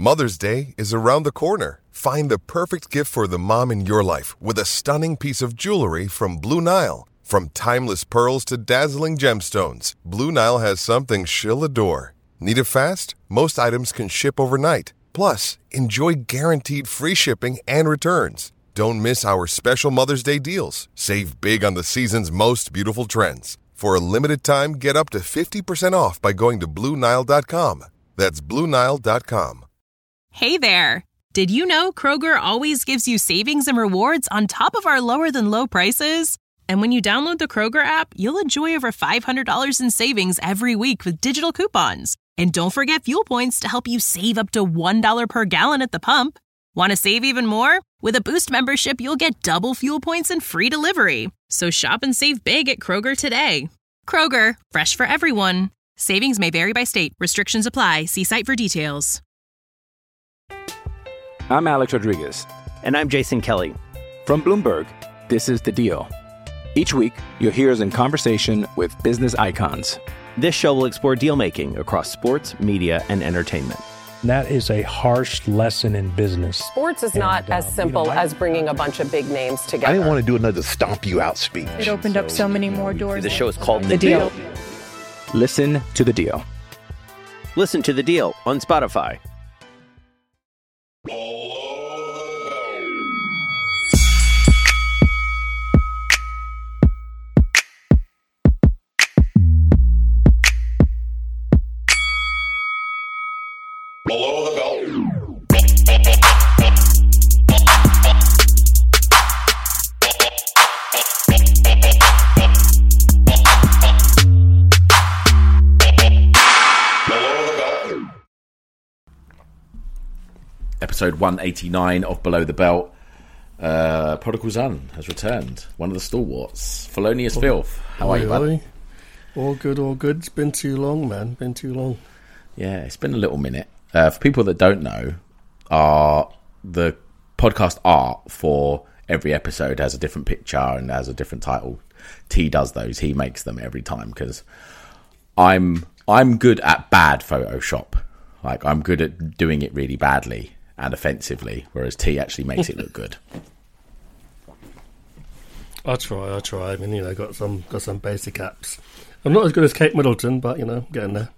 Mother's Day is around the corner. Find the perfect gift for the mom in your life with a stunning piece of jewelry from Blue Nile. From timeless pearls to dazzling gemstones, Blue Nile has something she'll adore. Need it fast? Most items can ship overnight. Plus, enjoy guaranteed free shipping and returns. Don't miss our special Mother's Day deals. Save big on the season's most beautiful trends. For a limited time, get up to 50% off by going to BlueNile.com. That's BlueNile.com. Hey there! Did you know Kroger always gives you savings and rewards on top of our lower-than-low prices? And when you download the Kroger app, you'll enjoy over $500 in savings every week with digital coupons. And don't forget fuel points to help you save up to $1 per gallon at the pump. Want to save even more? With a Boost membership, you'll get double fuel points and free delivery. So shop and save big at Kroger today. Kroger, fresh for everyone. Savings may vary by state. Restrictions apply. See site for details. I'm Alex Rodriguez. And I'm Jason Kelly. From Bloomberg, this is The Deal. Each week, you'll hear us in conversation with business icons. This show will explore deal-making across sports, media, and entertainment. That is a harsh lesson in business. Sports is not as simple as bringing a bunch of big names together. I didn't want to do another stomp you out speech. It opened up so many more doors. The show is called The Deal. Listen to The Deal. Listen to The Deal on Spotify. Below the Belt. Episode 189 of Below the Belt. Prodigal Son has returned. One of the stalwarts. Felonious Filth. How are you, bud? All good, all good. It's been too long, man. Been too long. Yeah, it's been a little minute. For people that don't know, the podcast art for every episode has a different picture and has a different title. T does those. He makes them every time because I'm good at bad Photoshop. Like, I'm good at doing it really badly and offensively, whereas T actually makes it look good. I try. I mean, you know, got some basic apps. I'm not as good as Kate Middleton, but, you know, getting there.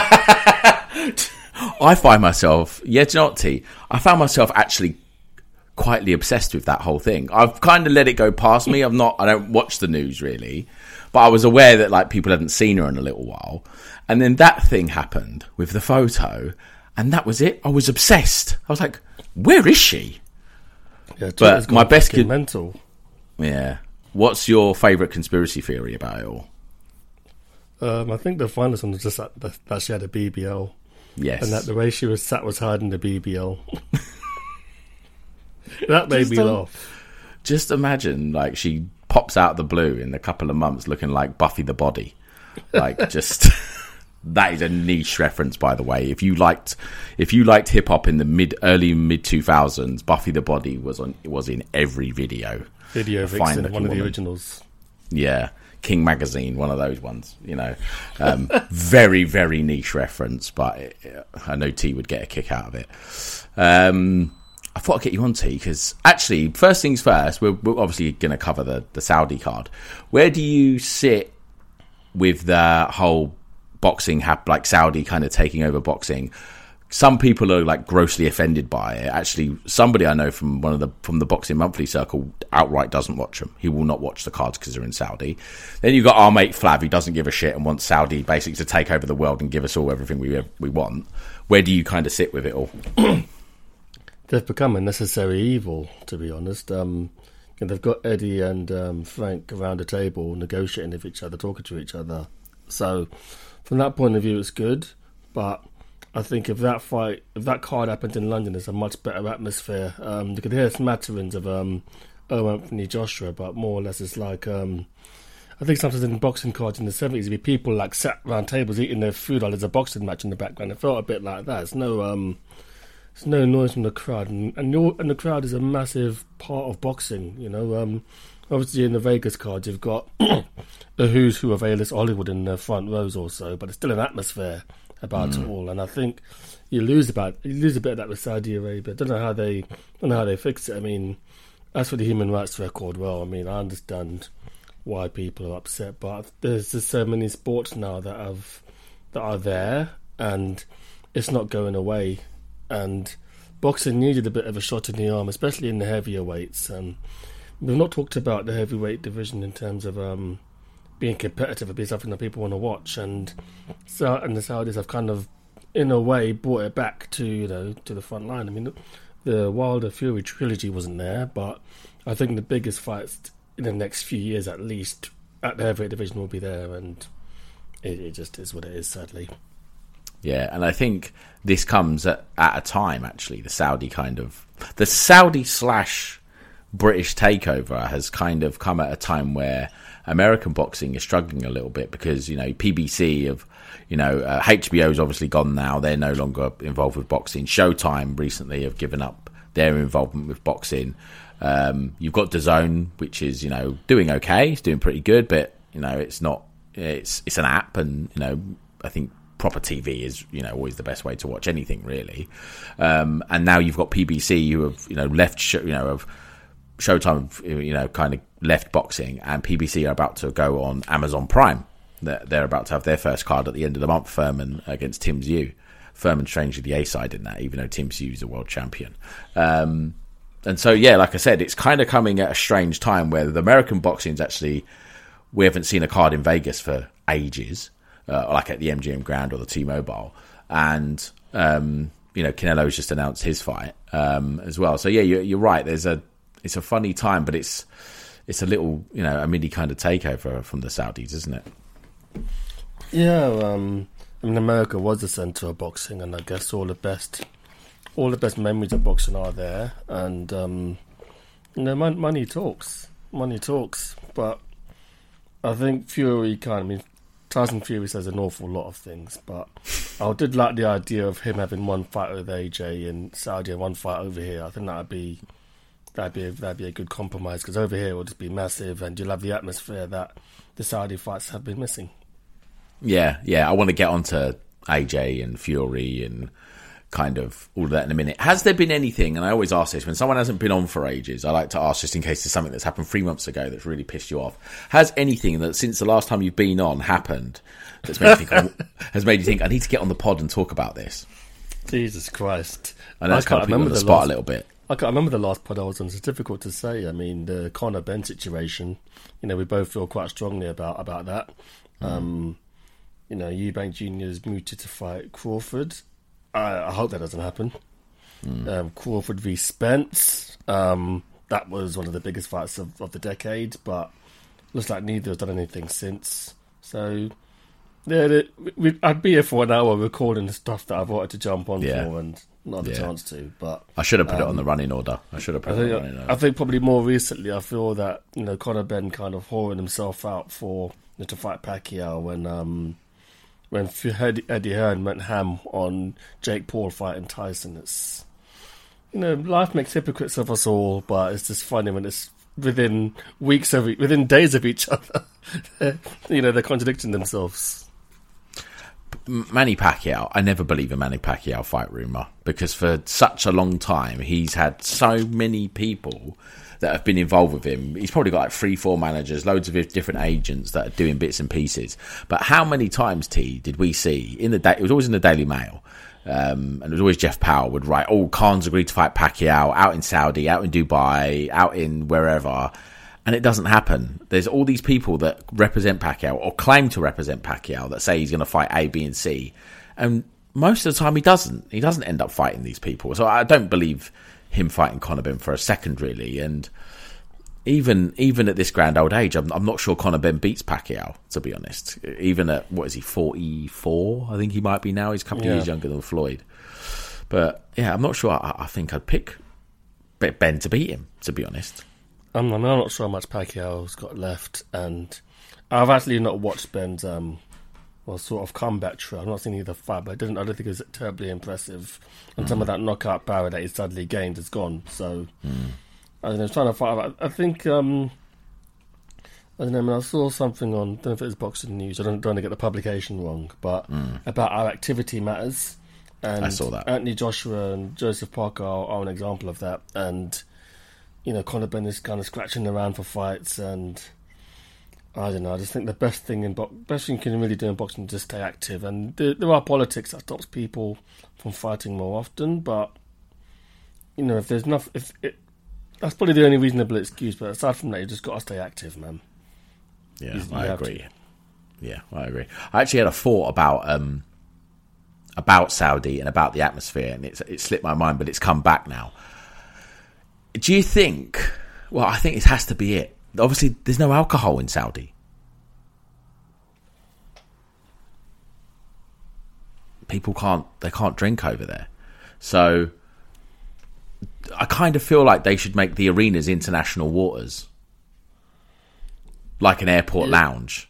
I find myself, do you know what, T? I found myself actually quietly obsessed with that whole thing. I've kind of let it go past me. I don't watch the news really, but I was aware that like people hadn't seen her in a little while. And then that thing happened with the photo, and that was it. I was obsessed. I was like, where is she? Yeah, but my best mental. Yeah. What's your favourite conspiracy theory about it all? I think the finest one was just that she had a BBL. Yes. And that the way she was sat was hiding the BBL. That made me laugh. Just imagine, like, she pops out of the blue in a couple of months looking like Buffy the Body. Like, just... That is a niche reference, by the way. If you liked hip-hop in the early mid 2000s, Buffy the Body was in every video. Video Vixen, one of the originals. Yeah. King Magazine, one of those ones, you know. Very, very niche reference, but I know T would get a kick out of it. I thought I'd get you on, T, because actually, first things first, we're obviously going to cover the Saudi card. Where do you sit with the whole boxing, like Saudi kind of taking over boxing? Some people are like grossly offended by it. Actually, somebody I know from the Boxing Monthly circle outright doesn't watch them. He will not watch the cards because they're in Saudi. Then you've got our mate Flav, who doesn't give a shit and wants Saudi basically to take over the world and give us all everything we want. Where do you kind of sit with it all? They've become a necessary evil, to be honest. They've got Eddie and Frank around the table negotiating with each other, talking to each other. So from that point of view, it's good, but I think if that card happened in London, it's a much better atmosphere. You could hear smatterings of Anthony Joshua, but more or less it's like I think sometimes in boxing cards in the 70s, it'd be people like sat around tables eating their food while there's a boxing match in the background. It felt a bit like that. It's no noise from the crowd, and the crowd is a massive part of boxing. You know, obviously in the Vegas cards you've got the who's who of A-list Hollywood in the front rows also, but it's still an atmosphere about it all. And I think you lose a bit of that with Saudi Arabia. I don't know how they fix it. I mean, as for the human rights record, well, I mean, I understand why people are upset, but there's just so many sports now that are there, and it's not going away. And boxing needed a bit of a shot in the arm, especially in the heavier weights. We've not talked about the heavyweight division in terms of being competitive, being something that people want to watch, and the Saudis have kind of, in a way, brought it back to the front line. I mean, the Wilder Fury trilogy wasn't there, but I think the biggest fights in the next few years, at least, at the heavyweight division will be there, and it just is what it is, sadly. Yeah, and I think this comes at a time, actually, the Saudi / British takeover has kind of come at a time where American boxing is struggling a little bit because, PBC HBO's obviously gone now. They're no longer involved with boxing. Showtime recently have given up their involvement with boxing. You've got DAZN, which is, doing okay. It's doing pretty good, but, it's not, it's an app, and, I think proper TV is, always the best way to watch anything, really. And now you've got PBC who have, left, Showtime, kind of left boxing, and PBC are about to go on Amazon Prime. They're about to have their first card at the end of the month, Furman against Tim Tszyu. Furman, strangely, the A-side in that, even though Tim Tszyu is a world champion. And so, yeah, like I said, it's kind of coming at a strange time where the American boxing's actually, we haven't seen a card in Vegas for ages, like at the MGM Grand or the T-Mobile. And, Canelo's just announced his fight as well. So, yeah, you're right. It's a funny time, but it's a little, a mini kind of takeover from the Saudis, isn't it? Yeah, I mean, America was the centre of boxing, and I guess all the best memories of boxing are there. And money talks, but I think Tyson Fury says an awful lot of things, but I did like the idea of him having one fight with AJ in Saudi and one fight over here. I think that'd be a good compromise, because over here it will just be massive, and you'll have the atmosphere that the Saudi fights have been missing. Yeah. I want to get onto AJ and Fury and kind of all of that in a minute. Has there been anything, and I always ask this, when someone hasn't been on for ages, I like to ask just in case there's something that's happened 3 months ago that's really pissed you off. Has anything that since the last time you've been on happened that's made you think, I need to get on the pod and talk about this? Jesus Christ. I know it's kind of putting on the spot a little bit. I can't remember the last pod I was on. It's difficult to say. I mean, the Conor Benn situation, we both feel quite strongly about that. Eubank Jr. is mooted to fight Crawford. I hope that doesn't happen. Crawford v Spence. That was one of the biggest fights of the decade, but looks like neither has done anything since. So, yeah, I'd be here for an hour recording the stuff that I've wanted to jump on for and not had a chance to. But I should have put it on the running order. I think probably more recently, I feel that Conor Benn kind of whoring himself out to fight Pacquiao when Eddie Hearn went ham on Jake Paul fighting Tyson. It's life makes hypocrites of us all, but it's just funny when it's within days of each other. They're contradicting themselves. Manny Pacquiao, I never believe a Manny Pacquiao fight rumour, because for such a long time he's had so many people that have been involved with him. He's probably got like 3-4 managers, loads of different agents that are doing bits and pieces. But how many times, did we see in it was always in the Daily Mail, and it was always Jeff Powell would write, Khan's agreed to fight Pacquiao out in Saudi, out in Dubai, out in wherever, and it doesn't happen. There's all these people that represent Pacquiao or claim to represent Pacquiao that say he's going to fight A, B, and C, and most of the time he doesn't. He doesn't end up fighting these people. So I don't believe him fighting Conor Benn for a second, really. And even at this grand old age, I'm not sure Conor Benn beats Pacquiao, to be honest. Even at, 44? I think he might be now. He's a couple of years younger than Floyd. But yeah, I'm not sure. I think I'd pick Benn to beat him, to be honest. I'm not sure how much Pacquiao's got left, and I've actually not watched Ben's sort of comeback trail. I've not seen either fight, but I don't think it was terribly impressive. And some of that knockout power that he suddenly gained is gone. So I don't know, trying to fight. I think I don't know. I saw something on, I don't know if it was Boxing News. I don't want to get the publication wrong, but about our activity matters. And I saw that. Anthony Joshua and Joseph Parker are an example of that. And, Conor Benn is kind of scratching around for fights. And I don't know. I just think the best thing you can really do in boxing is just stay active. And there are politics that stops people from fighting more often. But, if there's enough... that's probably the only reasonable excuse. But aside from that, you just got to stay active, man. Yeah, I agree. Yeah, I agree. I actually had a thought about Saudi and about the atmosphere, and it slipped my mind, but it's come back now. Do you think... Well, I think it has to be it. Obviously, there's no alcohol in Saudi. People can't drink over there. So I kind of feel like they should make the arenas international waters. Like an airport lounge.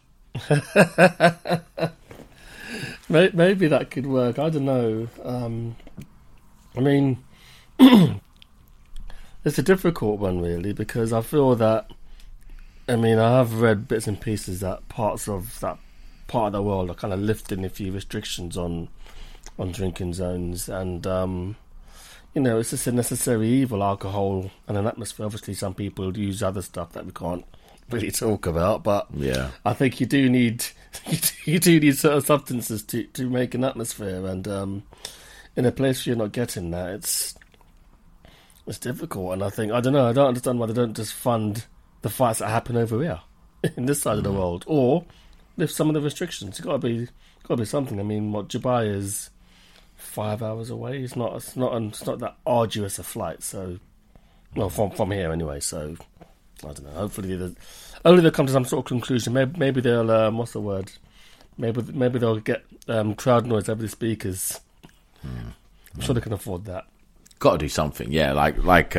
Maybe that could work. I don't know. I mean, it's a difficult one, really, because I feel that... I mean, I have read bits and pieces that parts of that part of the world are kind of lifting a few restrictions on drinking zones. And, it's just a necessary evil, alcohol and an atmosphere. Obviously, some people use other stuff that we can't really talk about, but yeah, I think you do need certain substances to make an atmosphere, and in a place where you're not getting that, it's difficult. And I don't understand why they don't just fund the fights that happen over here in this side of the world, or lift some of the restrictions. It's got to be something. I mean, Dubai is 5 hours away. It's not that arduous a flight. So, well, from here anyway. So. I don't know. Hopefully, they'll come to some sort of conclusion. Maybe they'll what's the word? Maybe they'll get crowd noise over the speakers. I'm sure they can afford that. Got to do something, yeah. Like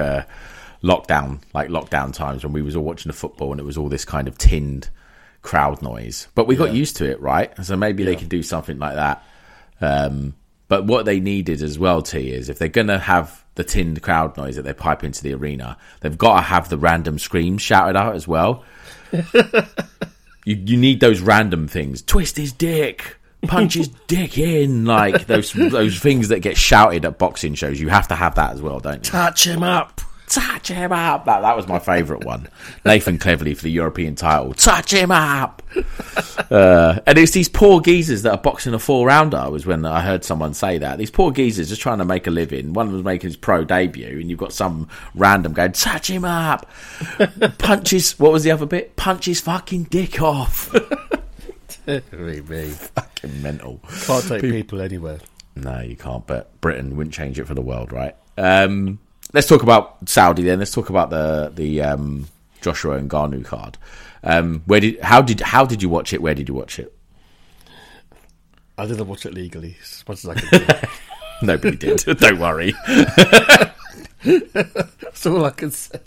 lockdown times when we was all watching the football and it was all this kind of tinned crowd noise. But we got used to it, right? So maybe they can do something like that. But what they needed as well, T, is if they're going to have the tinned crowd noise that they pipe into the arena, they've got to have the random screams shouted out as well. you need those random things. Twist his dick, punch his dick in, like those things that get shouted at boxing shows. You have to have that as well, don't you? Touch him up. Touch him up. That was my favourite one. Nathan Cleverly for the European title. Touch him up. And it's these poor geezers that are boxing a 4-rounder was when I heard someone say that. These poor geezers just trying to make a living. One of them making his pro debut, and you've got some random going, touch him up. What was the other bit? Punch his fucking dick off. Really. Fucking mental. Can't take people anywhere. No, you can't, but Britain wouldn't change it for the world, right? Let's talk about Saudi then. Let's talk about the Joshua and Ngannou card. How did you watch it? Where did you watch it? I didn't watch it legally as much as I could do. Nobody did. Don't worry. That's all I can say.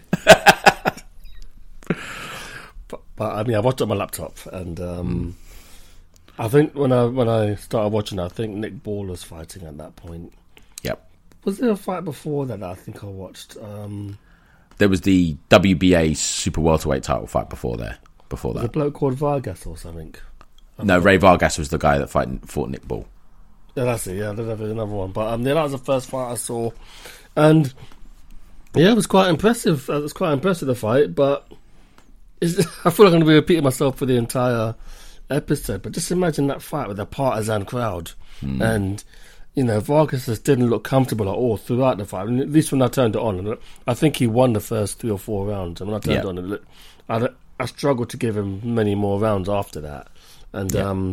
but I mean, I watched it on my laptop, and I think when I started watching, I think Nick Ball was fighting at that point. Yep. Was there a fight before that I think I watched? There was the WBA Super Welterweight title fight before that. The bloke called Vargas or something. No, Ray Vargas was the guy that fought Nick Ball. Yeah, that's it. Yeah, there's another one. But that was the first fight I saw. And yeah, it was quite impressive. It was quite impressive, the fight. But I feel like I'm going to be repeating myself for the entire episode. But just imagine that fight with a partisan crowd. And... Vargas just didn't look comfortable at all throughout the fight. I mean, at least when I turned it on, I think he won the first 3 or 4 rounds. And when I turned it on, I struggled to give him many more rounds after that. And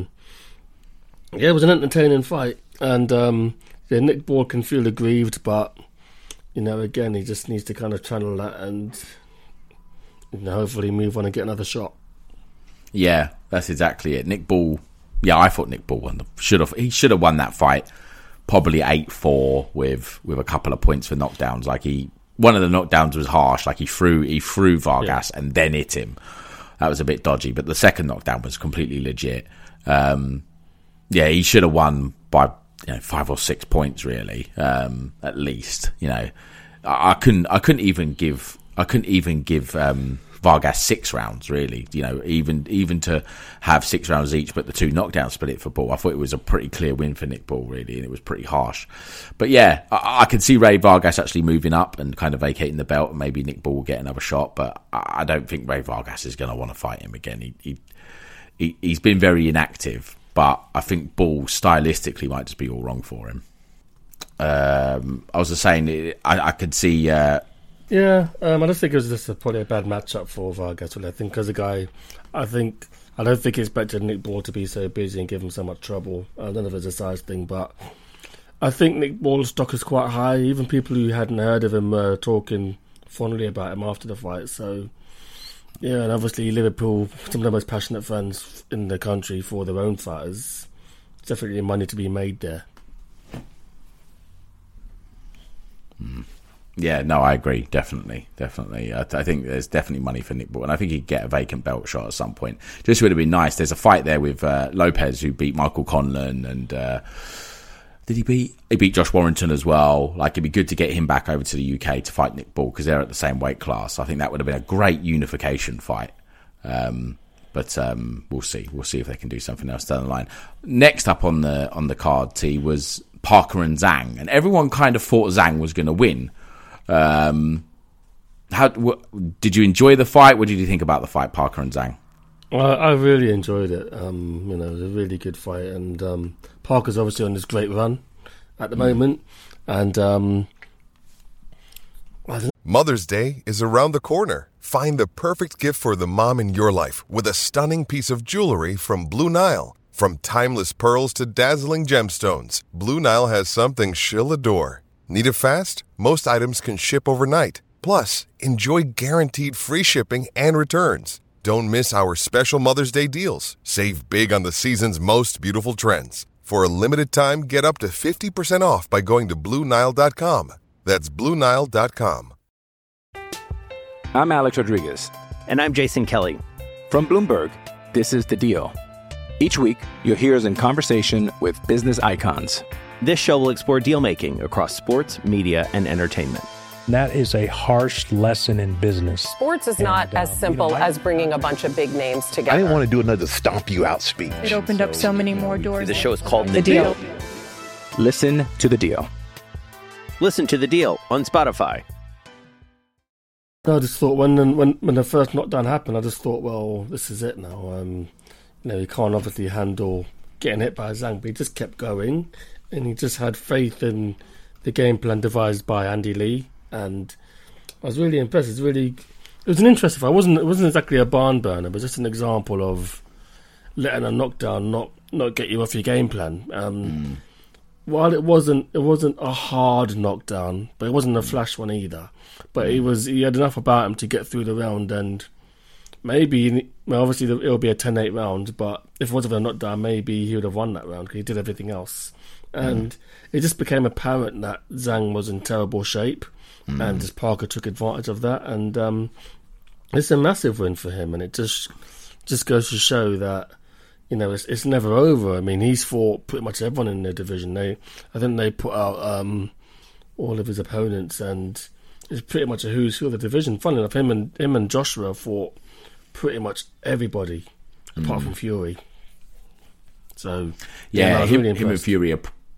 it was an entertaining fight. And Nick Ball can feel aggrieved, but again, he just needs to kind of channel that and hopefully move on and get another shot. Yeah, that's exactly it. Nick Ball. Yeah, I thought Nick Ball won. He should have won that fight. Probably 8-4 with a couple of points for knockdowns. Like one of the knockdowns was harsh. Like he threw Vargas and then hit him. That was a bit dodgy. But the second knockdown was completely legit. He should have won by 5 or 6 points really, at least. I couldn't even give Vargas 6 rounds, really. You know, even to have 6 rounds each, but the 2 knockdowns split it for Bull. I thought it was a pretty clear win for Nick Bull, really, and it was pretty harsh. But yeah, I could see Ray Vargas actually moving up and kind of vacating the belt, and maybe Nick Bull will get another shot, but I don't think Ray Vargas is going to want to fight him again. He's been very inactive, but I think Bull stylistically might just be all wrong for him. I was just saying, I could see... I just think it was just probably a bad matchup for Vargas. I think as a guy, I don't think he expected Nick Bull to be so busy and give him so much trouble. I don't know if it's a size thing, but I think Nick Bull's stock is quite high. Even people who hadn't heard of him talking fondly about him after the fight. So, yeah, and obviously Liverpool, some of the most passionate fans in the country for their own fighters. Definitely money to be made there. Yeah, no, I agree. Definitely. I think there's definitely money for Nick Bull, and I think he'd get a vacant belt shot at some point. Just would have been nice. There's a fight there with Lopez, who beat Michael Conlan, and did he beat? He beat Josh Warrington as well. Like, it'd be good to get him back over to the UK to fight Nick Bull, because they're at the same weight class. I think that would have been a great unification fight. But we'll see. We'll see if they can do something else down the line. Next up on the card, T, was Parker and Zhang, and everyone kind of thought Zhang was going to win. Did you enjoy the fight? What did you think about the fight, Parker and Zhang? I really enjoyed it. It was a really good fight, and Parker's obviously on this great run at the moment. And Mother's Day is around the corner. Find the perfect gift for the mom in your life with a stunning piece of jewelry from Blue Nile. From timeless pearls to dazzling gemstones, Blue Nile has something she'll adore. Need it fast? Most items can ship overnight. Plus, enjoy guaranteed free shipping and returns. Don't miss our special Mother's Day deals. Save big on the season's most beautiful trends. For a limited time, get up to 50% off by going to BlueNile.com. That's BlueNile.com. I'm Alex Rodriguez. And I'm Jason Kelly. From Bloomberg, this is The Deal. Each week, you'll hear us in conversation with business icons. This show will explore deal-making across sports, media, and entertainment. That is a harsh lesson in business. Sports is not as simple as bringing a bunch of big names together. I didn't want to do another stomp you out speech. It opened up so many more doors. The show is called The Deal. Listen to The Deal. Listen to The Deal on Spotify. I just thought when the first knockdown happened, I just thought, well, this is it now. He can't obviously handle getting hit by Zhang, but he just kept going, and he just had faith in the game plan devised by Andy Lee, and I was really impressed. It was an interesting fight. It wasn't exactly a barn burner, but just an example of letting a knockdown not get you off your game plan. While it wasn't a hard knockdown, but it wasn't a flash one either. But he had enough about him to get through the round, and maybe, obviously it'll be a 10-8 round, but if it wasn't a knockdown, maybe he would have won that round because he did everything else. And it just became apparent that Zhang was in terrible shape, and just Parker took advantage of that. And it's a massive win for him, and it just goes to show that, it's never over. I mean, he's fought pretty much everyone in the division. I think they put out all of his opponents, and it's pretty much a who's who of the division. Funnily enough, him and Joshua fought pretty much everybody apart from Fury. So him and Fury.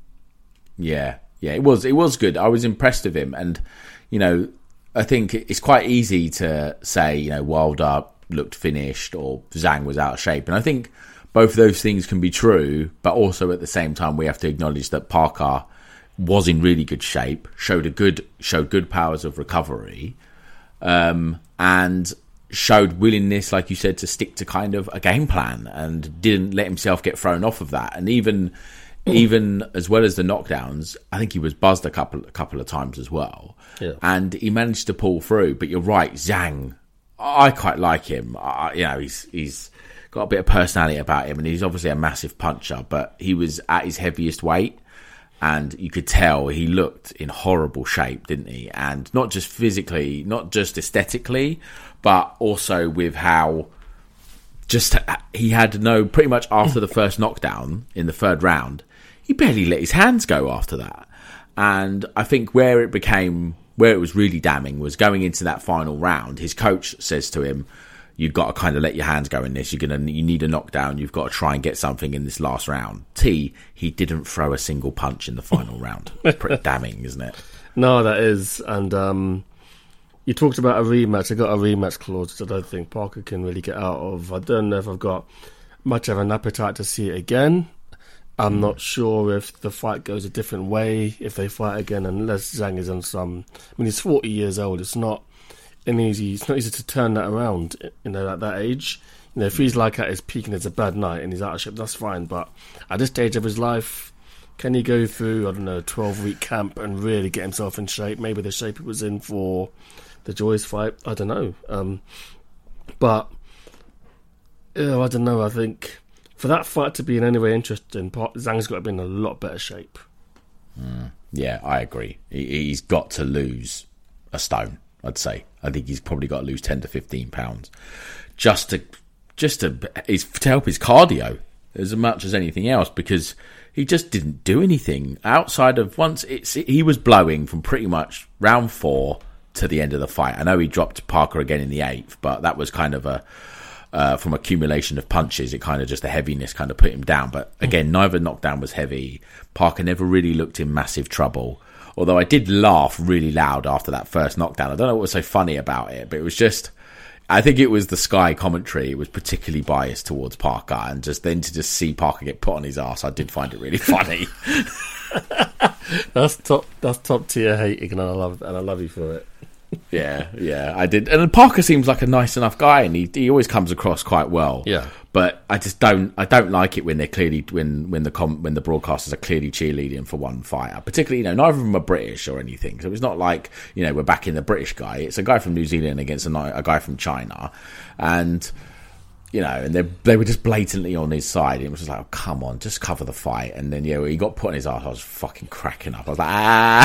It was good. I was impressed with him, and I think it's quite easy to say Wilder looked finished or Zhang was out of shape, and I think both of those things can be true, but also at the same time we have to acknowledge that Parker was in really good shape, showed good powers of recovery, and showed willingness, like you said, to stick to kind of a game plan and didn't let himself get thrown off of that. And even as well as the knockdowns, I think he was buzzed a couple of times as well. Yeah. And he managed to pull through. But you're right, Zhang, I quite like him. He's got a bit of personality about him, and he's obviously a massive puncher, but he was at his heaviest weight, and you could tell he looked in horrible shape, didn't he? And not just physically, not just aesthetically, but also with how he had pretty much after the first knockdown in the third round, he barely let his hands go after that. And I think where it became where it was really damning was going into that final round. His coach says to him, "You've got to kind of let your hands go in this. You need a knockdown. You've got to try and get something in this last round." He didn't throw a single punch in the final round. Pretty damning, isn't it? No, that is. And you talked about a rematch. I got a rematch clause that I don't think Parker can really get out of. I don't know if I've got much of an appetite to see it again. I'm not sure if the fight goes a different way if they fight again, unless Zhang is on some. I mean, he's 40 years old. It's not easy to turn that around. At that age, if he's like at his peak and it's a bad night and he's out of shape, that's fine. But at this stage of his life, can he go through, I don't know, a 12-week camp and really get himself in shape? Maybe the shape he was in for the Joyce fight. I don't know. But I don't know. I think for that fight to be in any way interesting, Zhang's got to be in a lot better shape. Yeah, I agree. He's got to lose a stone, I'd say. I think he's probably got to lose 10 to 15 pounds just to help his cardio as much as anything else, because he just didn't do anything outside of he was blowing from pretty much round 4 to the end of the fight. I know he dropped Parker again in the 8th, but that was kind of from accumulation of punches, it kind of just the heaviness kind of put him down. But again, neither knockdown was heavy. Parker never really looked in massive trouble. Although I did laugh really loud after that first knockdown. I don't know what was so funny about it, but it was just, I think it was the Sky commentary. It was particularly biased towards Parker, and just to see Parker get put on his ass, I did find it really funny. That's top tier hating, and I love you for it. Yeah, I did. And Parker seems like a nice enough guy, and he always comes across quite well. Yeah. But I don't like it when they're clearly when the broadcasters are clearly cheerleading for one fighter. Particularly, neither of them are British or anything. So it's not like, we're backing the British guy. It's a guy from New Zealand against a guy from China, and and they were just blatantly on his side. It was just like, oh, come on, just cover the fight. And then when he got put on his ass, I was fucking cracking up. I was like,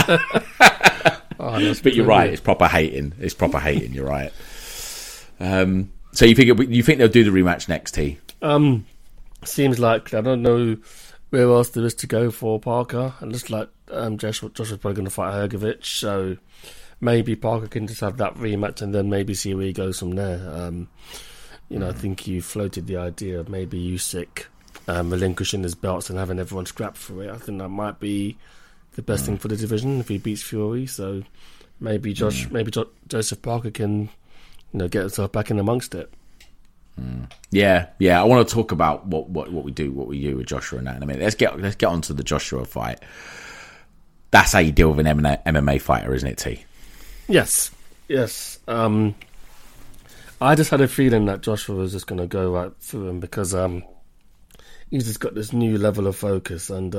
ah. But you're right. It's proper hating. You're right. So you think they'll do the rematch next, T? Seems like, I don't know where else there is to go for Parker. And looks like Joshua's probably going to fight Hrgovic. So maybe Parker can just have that rematch and then maybe see where he goes from there. I think you floated the idea of maybe Usyk relinquishing his belts and having everyone scrap for it. I think that might be the best thing for the division if he beats Fury. So maybe Joseph Parker can get himself back in amongst it. Yeah. I want to talk about what we do with Joshua in that in a minute. Let's get onto the Joshua fight. That's how you deal with an MMA fighter, isn't it, T? Yes. I just had a feeling that Joshua was just going to go right through him because he's just got this new level of focus, and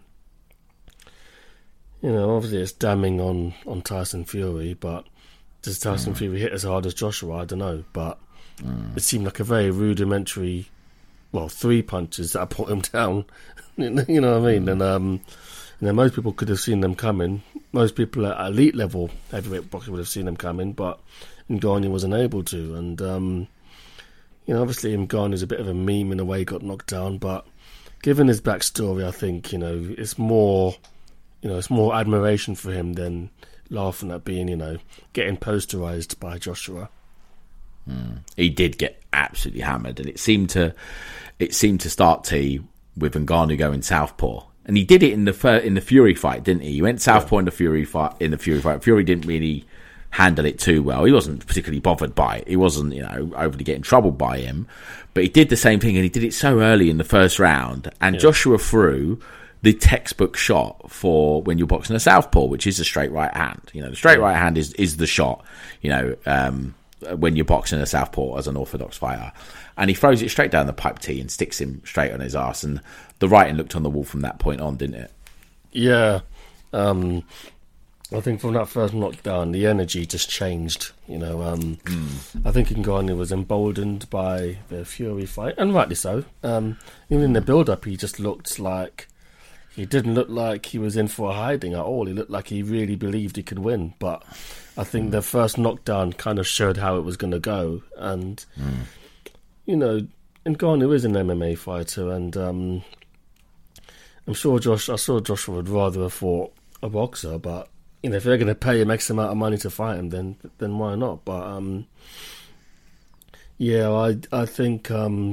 obviously it's damning on Tyson Fury, but does Tyson Fury hit as hard as Joshua? I don't know, but it seemed like a very rudimentary, 3 punches that put him down. You know what I mean? And most people could have seen them coming. Most people at elite level heavyweight boxing would have seen them coming, but Ngannou wasn't able to. And obviously Ngannou's a bit of a meme in a way, got knocked down, but given his backstory, I think it's more admiration for him than laughing at being getting posterized by Joshua. He did get absolutely hammered, and it seemed to start with Ngannou going southpaw, and he did it in the Fury fight, didn't he? He went southpaw in the Fury fight. Fury didn't really handle it too well. He wasn't particularly bothered by it. He wasn't overly getting troubled by him, but he did the same thing, and he did it so early in the first round, and Joshua threw the textbook shot for when you're boxing a southpaw, which is a straight right hand. The straight right hand is the shot, when you're boxing a southpaw as an orthodox fighter. And he throws it straight down the pipe tee and sticks him straight on his ass. And the writing looked on the wall from that point on, didn't it? Yeah. I think from that first knockdown, the energy just changed. I think Ngannou was emboldened by the Fury fight, and rightly so. Even in the build-up, he just looked like... He didn't look like he was in for a hiding at all. He looked like he really believed he could win. But I think the first knockdown kind of showed how it was going to go. And, Ngannou is an MMA fighter. And I'm sure Joshua would rather have fought a boxer. But if they're going to pay him X amount of money to fight him, then why not? But I think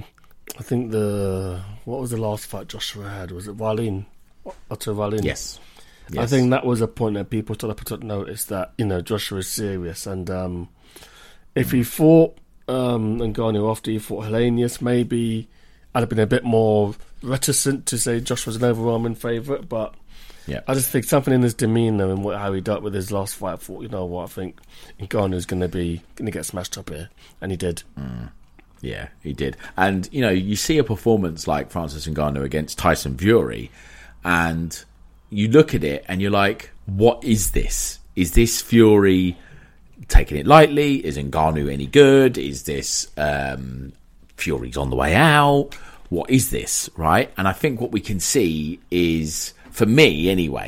what was the last fight Joshua had? Was it Wallin? Otto Wallin? Yes. I think that was a point that people started to put notice that Joshua is serious, and if he fought Ngannou after he fought Helenius, maybe I'd have been a bit more reticent to say Joshua's an overwhelming favourite, but I just think something in his demeanour and how he dealt with his last fight, I thought, I think Ngannou's going to get smashed up here, and he did. Yeah, he did. And, you see a performance like Francis Ngannou against Tyson Fury, and you look at it and you're like, what is this? Is this Fury taking it lightly? Is Ngannou any good? Is this Fury's on the way out? What is this, right? And I think what we can see is, for me,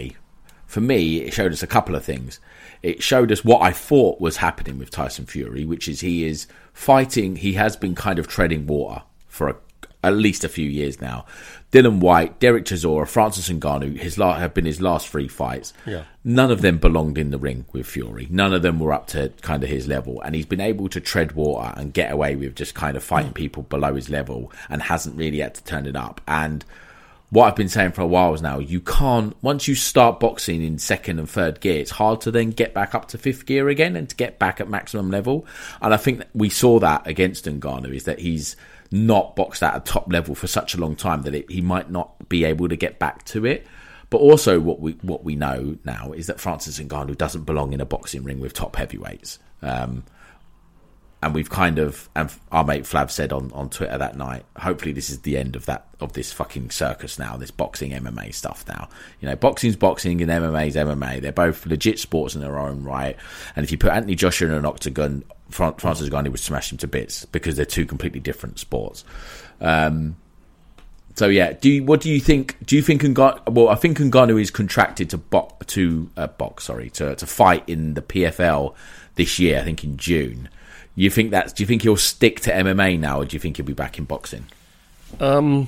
it showed us a couple of things. It showed us what I thought was happening with Tyson Fury, which is he is fighting. He has been kind of treading water for at least a few years now. Dylan White, Derek Chisora, Francis Ngannou have been his last 3 fights. Yeah. None of them belonged in the ring with Fury. None of them were up to kind of his level. And he's been able to tread water and get away with just kind of fighting people below his level and hasn't really had to turn it up. And what I've been saying for a while is now, you can't, once you start boxing in 2nd and 3rd gear, it's hard to then get back up to 5th gear again and to get back at maximum level. And I think that we saw that against Ngannou, is that he's not boxed at a top level for such a long time that he might not be able to get back to it. But also what we know now is that Francis Ngannou doesn't belong in a boxing ring with top heavyweights. And we've and our mate Flav said on Twitter that night, hopefully this is the end of this fucking circus now, this boxing MMA stuff now. Boxing's boxing and MMA's MMA. They're both legit sports in their own right. And if you put Anthony Joshua in an octagon, Francis Ngannou would smash him to bits because they're 2 completely different sports. So yeah, what do you think? Do you think Ngannou? Well, I think Ngannou is contracted to fight in the PFL this year. I think in June. Do you think he'll stick to MMA now, or do you think he'll be back in boxing? I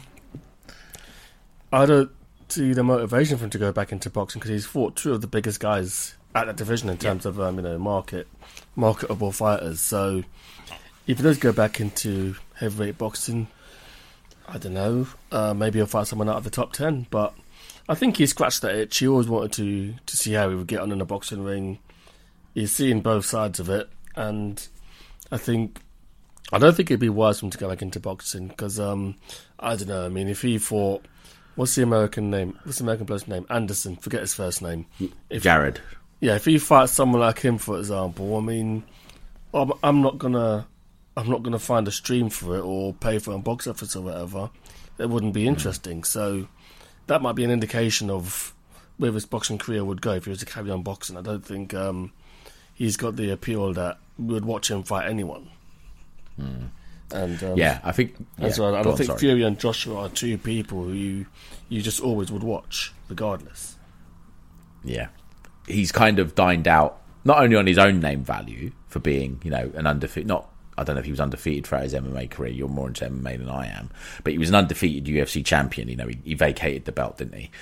don't see the motivation for him to go back into boxing because he's fought 2 of the biggest guys at that division in terms of marketable fighters. So if he does go back into heavyweight boxing, I don't know. Maybe he'll fight someone out of the top 10. But I think he scratched that itch. He always wanted to see how he would get on in a boxing ring. He's seen both sides of it, and I don't think it'd be wise for him to go back into boxing because I don't know. I mean, if he fought, what's the American bloke's name? Anderson. Forget his first name. Jared. Yeah, if he fights someone like him, for example, I mean, I'm not gonna find a stream for it or pay for it on box office or whatever. It wouldn't be interesting. So that might be an indication of where his boxing career would go if he was to carry on boxing. I don't think he's got the appeal that we would watch him fight anyone. And I think as well. I don't think Fury and Joshua are 2 people who you just always would watch, regardless. Yeah, he's kind of dined out not only on his own name value for being, an undefeated. I don't know if he was undefeated throughout his MMA career. You're more into MMA than I am, but he was an undefeated UFC champion. He vacated the belt, didn't he?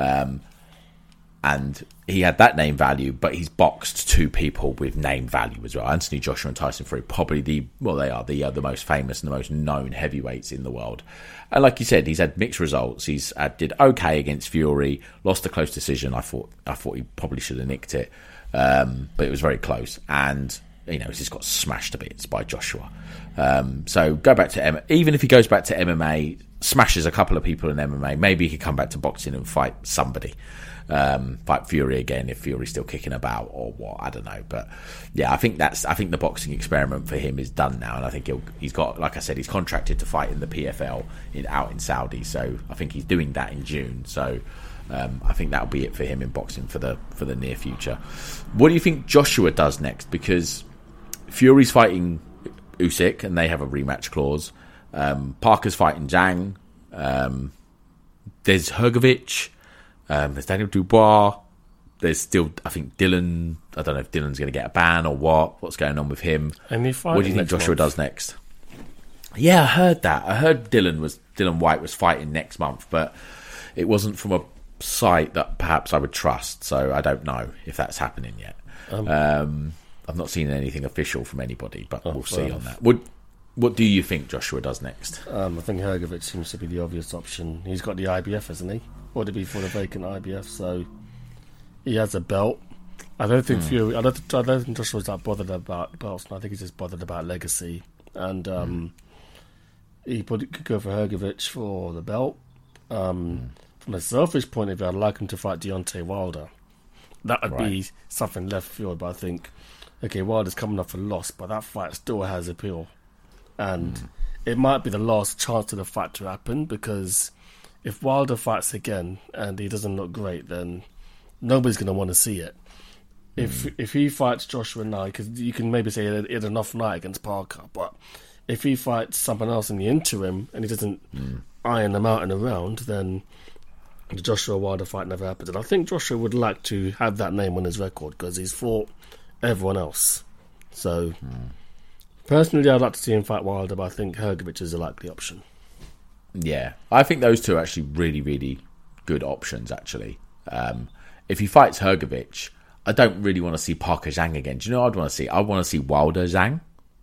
And he had that name value, but he's boxed 2 people with name value as well. Anthony Joshua and Tyson Fury, probably they are the most famous and the most known heavyweights in the world. And like you said, he's had mixed results. He's did okay against Fury, lost a close decision. I thought he probably should have nicked it, but it was very close. And he's just got smashed to bits by Joshua. So go back to even if he goes back to MMA, smashes a couple of people in MMA, maybe he could come back to boxing and fight somebody. Fight Fury again if Fury's still kicking about or what, I don't know. But yeah, I think the boxing experiment for him is done now, and I think he's got, like I said, he's contracted to fight in the PFL out in Saudi, so I think he's doing that in June. So I think that'll be it for him in boxing for the near future. What do you think Joshua does next? Because Fury's fighting Usyk and they have a rematch clause. Parker's fighting Zhang. There's Hrgovic. There's Daniel Dubois. There's still, I think, Dylan. I don't know if Dylan's going to get a ban or what's going on with him. What do you think Joshua does next? Yeah, I heard that. I heard Dylan White was fighting next month, but it wasn't from a site that perhaps I would trust. So I don't know if that's happening yet. I've not seen anything official from anybody, but we'll see on that. What do you think Joshua does next? I think Hrgović seems to be the obvious option. He's got the IBF, hasn't he? Or to be for the vacant IBF, so he has a belt. I don't think Fury. I don't think Joshua's that bothered about belts. I think he's just bothered about legacy, and he probably could go for Hrgović for the belt. From a selfish point of view, I'd like him to fight Deontay Wilder. That would be something left field, but I think, okay, Wilder's coming off a loss, but that fight still has appeal. And it might be the last chance of the fight to happen, because if Wilder fights again and he doesn't look great, then nobody's going to want to see it. If he fights Joshua now, because you can maybe say he had an off night against Parker, but if he fights someone else in the interim and he doesn't iron them out in a round, then the Joshua Wilder fight never happens. And I think Joshua would like to have that name on his record because he's fought everyone else. So, personally, I'd like to see him fight Wilder, but I think Hrgović is a likely option. Yeah, I think those two are actually really, really good options, actually. If he fights Hrgović, I don't really want to see Parker Zhang again. Do you know what I'd want to see? I want to see Wilder Zhang.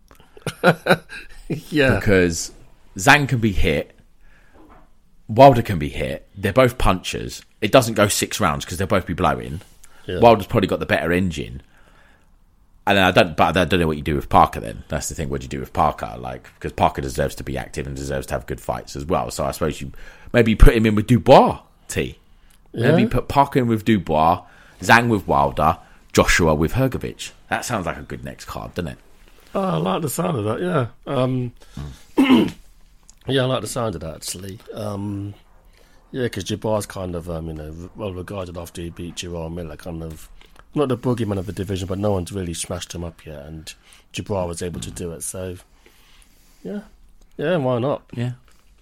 Yeah. Because Zhang can be hit, Wilder can be hit. They're both punchers. It doesn't go 6 rounds because they'll both be blowing. Yeah. Wilder's probably got the better engine. And then I don't know what you do with Parker then. That's the thing. What do you do with Parker? Because Parker deserves to be active and deserves to have good fights as well. So I suppose you maybe put him in with Dubois, T. Yeah. Maybe put Parker in with Dubois, Zhang with Wilder, Joshua with Hrgović. That sounds like a good next card, doesn't it? Oh, I like the sound of that, yeah. Yeah, I like the sound of that, actually. Yeah, because Dubois kind of, well regarded after he beat Jarrell Miller, kind of, not the boogeyman of the division, but no one's really smashed him up yet, and Dubois was able to do it, so, yeah, why not? Yeah.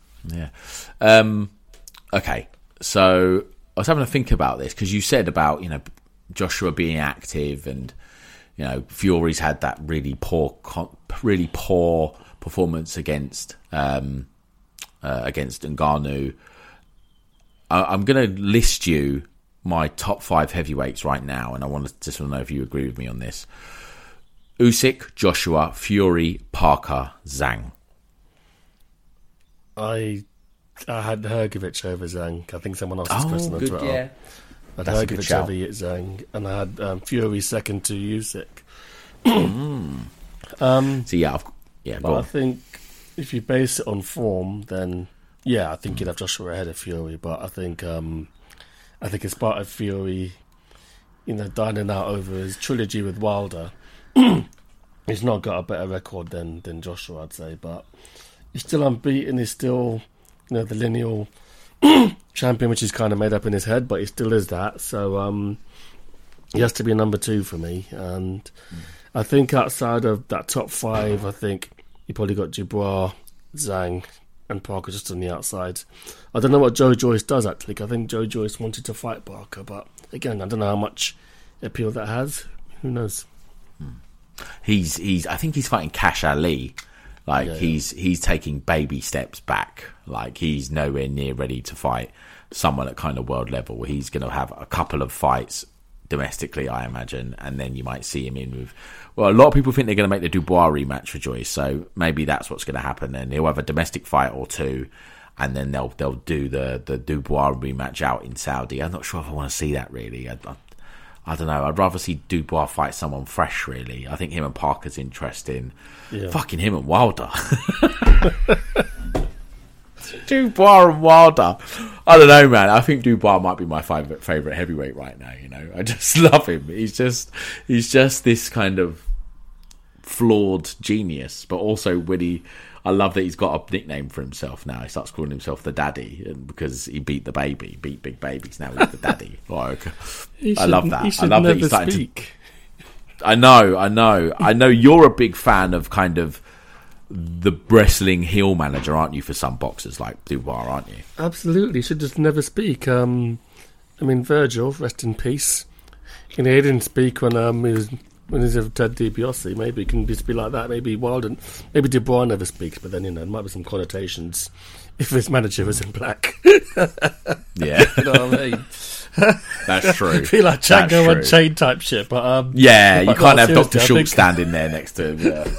Okay, so I was having to think about this, because you said about, Joshua being active, and, Fury's had that really poor performance against Ngannou. I'm going to list you my top 5 heavyweights right now, and I want to just know if you agree with me on this. Usyk, Joshua, Fury, Parker, Zhang. I had Hrgović over Zhang. I think someone else was question on Twitter. Yeah. I had Hrgović over Zhang, and I had Fury second to Usyk. Go on. I think if you base it on form, then I think you'd have Joshua ahead of Fury. But I think it's part of Fury, dining out over his trilogy with Wilder. He's not got a better record than Joshua, I'd say, but he's still unbeaten. He's still, the lineal champion, which is kind of made up in his head, but he still is that. So he has to be number 2 for me. And I think outside of that top 5, I think you probably got Dubois, Zhang, and Parker just on the outside. I don't know what Joe Joyce does, actually. I think Joe Joyce wanted to fight Parker, but again, I don't know how much appeal that has. Who knows? I think he's fighting Cash Ali. He's taking baby steps back. He's nowhere near ready to fight someone at kind of world level. He's going to have a couple of fights domestically, I imagine, and then you might see him in with... Well, a lot of people think they're going to make the Dubois rematch for Joyce, so maybe that's what's going to happen. Then he'll have a domestic fight or 2, and then they'll do the Dubois rematch out in Saudi. I'm not sure if I want to see that, really. I don't know. I'd rather see Dubois fight someone fresh, really. I think him and Parker's interesting. Yeah. Fucking him and Wilder. Dubois and Wilder. I don't know, man. I think Dubois might be my favourite heavyweight right now, I just love him. He's just this kind of flawed genius, but also I love that he's got a nickname for himself now. He starts calling himself the daddy, and because he beat Big Babies, now he's the daddy. I love that. I love that he's starting to... I know you're a big fan of kind of the wrestling heel manager, aren't you, for some boxers like Dubois, aren't you? Absolutely. He should just never speak. Virgil, rest in peace. He didn't speak when he was When he's of Ted DiBiase, maybe it can just be like that. Maybe Wilder, maybe Dubois never speaks, but then there might be some connotations if his manager was in black. Yeah, you know what I mean. That's true. Feel like Django Unchained type shit, but yeah, you can't have Dr. Schultz standing there next to him.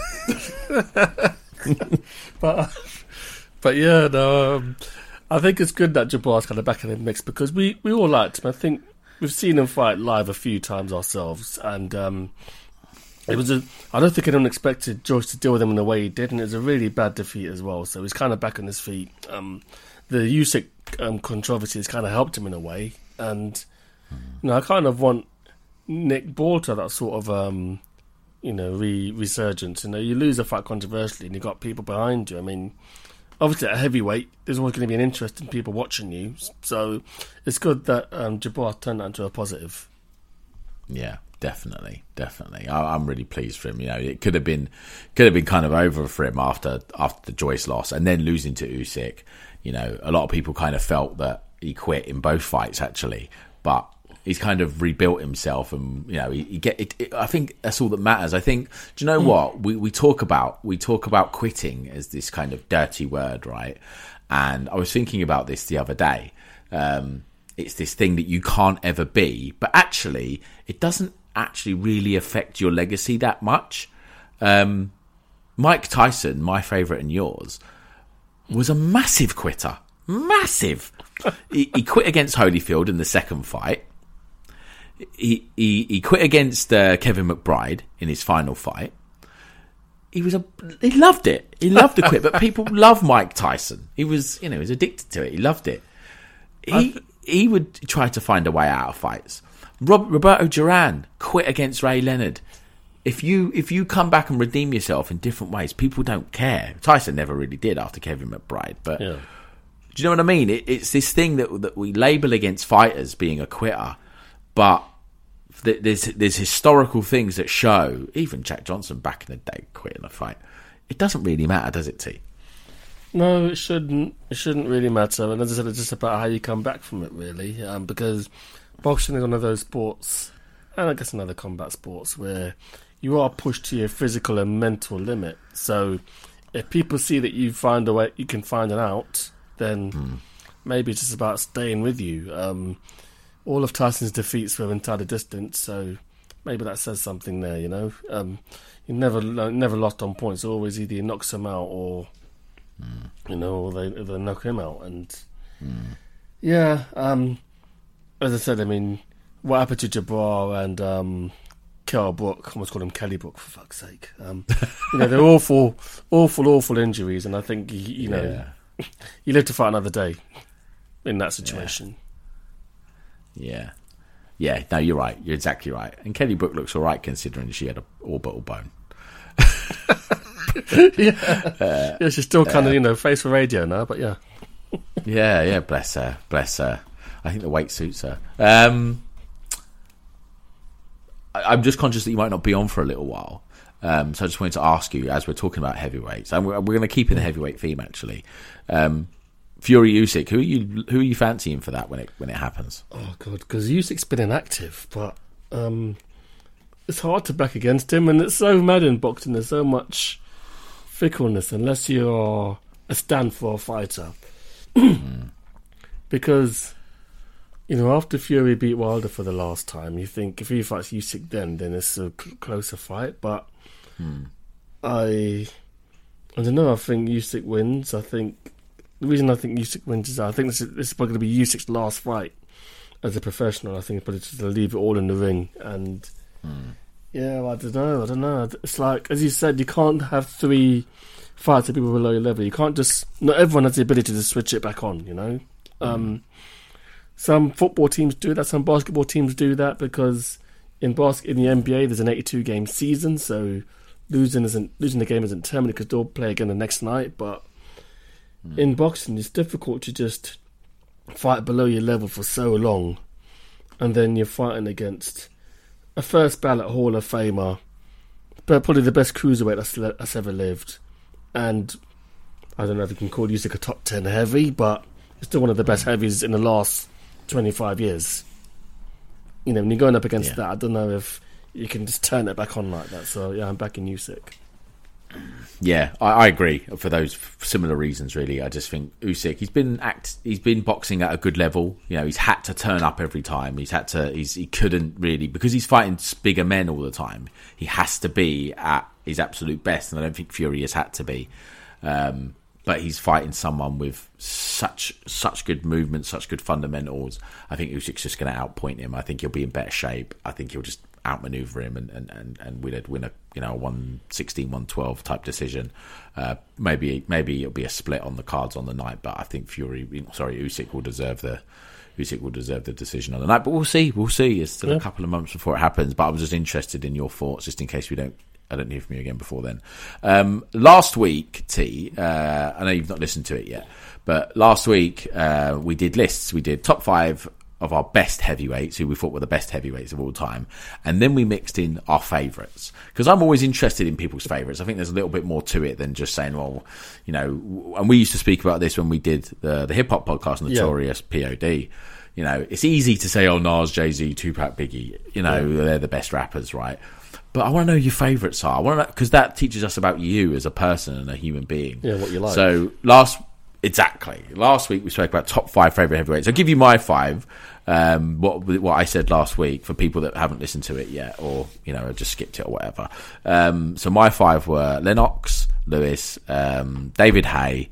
Yeah. but yeah, no. I think it's good that Dubois kind of back in the mix because we all liked him. I think we've seen him fight live a few times ourselves, and I don't think anyone expected George to deal with him in the way he did, and it was a really bad defeat as well. So he's kind of back on his feet. The Usyk controversy has kind of helped him in a way, and I kind of want Nick Ball to that sort of resurgence. You lose a fight controversially, and you got people behind you. I mean, obviously at heavyweight, there's always going to be an interest in people watching you. So it's good that Dubois turned that into a positive. Yeah. Definitely. I'm really pleased for him. It could have been kind of over for him after the Joyce loss, and then losing to Usyk. A lot of people kind of felt that he quit in both fights actually, but he's kind of rebuilt himself, and he get it. I think that's all that matters. I think. Do you know what we talk about? We talk about quitting as this kind of dirty word, right? And I was thinking about this the other day. It's this thing that you can't ever be, but actually, it doesn't actually really affect your legacy that much. Mike Tyson, my favourite and yours, was a massive quitter. Massive. He quit against Holyfield in the second fight. He quit against Kevin McBride in his final fight. He loved it. He loved to quit, but people love Mike Tyson. He was addicted to it. He loved it. He would try to find a way out of fights. Roberto Duran quit against Ray Leonard. If you come back and redeem yourself in different ways, people don't care. Tyson never really did after Kevin McBride, but do you know what I mean? It's this thing that we label against fighters being a quitter, but there's historical things that show even Jack Johnson back in the day quit in a fight. It doesn't really matter, does it, T? No, it shouldn't. It shouldn't really matter. And as I said, it's just about how you come back from it, really, because boxing is one of those sports, and I guess another combat sports, where you are pushed to your physical and mental limit. So if people see that you find a way, you can find an out, then maybe it's just about staying with you. All of Tyson's defeats were entire distance, so maybe that says something there. He never lost on points. Always either he knocks them out or or they knock him out. And as I said, I mean, what happened to Dubois and Kell Brook? I almost called him Kelly Brook, for fuck's sake. They're awful injuries, and I think you live to fight another day in that situation. Yeah. No, you're right. You're exactly right. And Kelly Brook looks all right considering she had an orbital bone. She's still kind of face for radio now, but yeah. yeah, bless her. I think the weight suits her. I'm just conscious that you might not be on for a little while, so I just wanted to ask you, as we're talking about heavyweights, and we're going to keep in the heavyweight theme actually. Fury Usyk, who are you fancying for that when it happens? Oh god, because Usyk's been inactive, but it's hard to back against him, and it's so mad in boxing. There's so much fickleness unless you're a stand-for fighter. Because after Fury beat Wilder for the last time, you think if he fights Usyk then it's a closer fight. But I don't know. I think Usyk wins. I think the reason I think Usyk wins is I think this is probably going to be Usyk's last fight as a professional. I think it's probably just to leave it all in the ring. And I don't know. It's like, as you said, you can't have 3 fights of people below your level. You can't just. Not everyone has the ability to switch it back on. Some football teams do that. Some basketball teams do that because in the NBA there's an 82-game season, so losing the game isn't terminated because they'll play again the next night. But in boxing, it's difficult to just fight below your level for so long, and then you're fighting against a first ballot Hall of Famer, but probably the best cruiserweight that's ever lived. And I don't know if you can call Usyk a top 10 heavy, but it's still one of the best heavies in the last 25 years. When you're going up against that, I don't know if you can just turn it back on like that. So yeah, I'm back in Usyk. Yeah, I agree for those similar reasons. Really, I just think Usyk, he's been boxing at a good level. You know, he's had to turn up every time. He couldn't really, because he's fighting bigger men all the time. He has to be at his absolute best, and I don't think Fury has had to be. But he's fighting someone with such good movement, such good fundamentals. I think Usyk's just going to outpoint him. I think he'll be in better shape. I think he'll just outmaneuver him and win a 116-112 type decision. Maybe it'll be a split on the cards on the night, but I think Usyk will deserve the decision on the night. But we'll see. It's still a couple of months before it happens. But I was just interested in your thoughts, just in case I don't hear from you again before then. Last week, T, I know you've not listened to it yet, but last week we did lists. We did top 5 of our best heavyweights, who we thought were the best heavyweights of all time. And then we mixed in our favourites. Because I'm always interested in people's favourites. I think there's a little bit more to it than just saying, well, you know, and we used to speak about this when we did the hip-hop podcast, Notorious P.O.D. You know, it's easy to say, oh, Nas, Jay-Z, Tupac, Biggie, you know, they're the best rappers, right? But I want to know who your favourites are. I want to know, because that teaches us about you as a person and a human being. Yeah, what you like. So last week we spoke about top 5 favourite heavyweights. I'll give you my 5. What I said last week for people that haven't listened to it yet, or you know, just skipped it or whatever. So my 5 were Lennox Lewis, David Haye.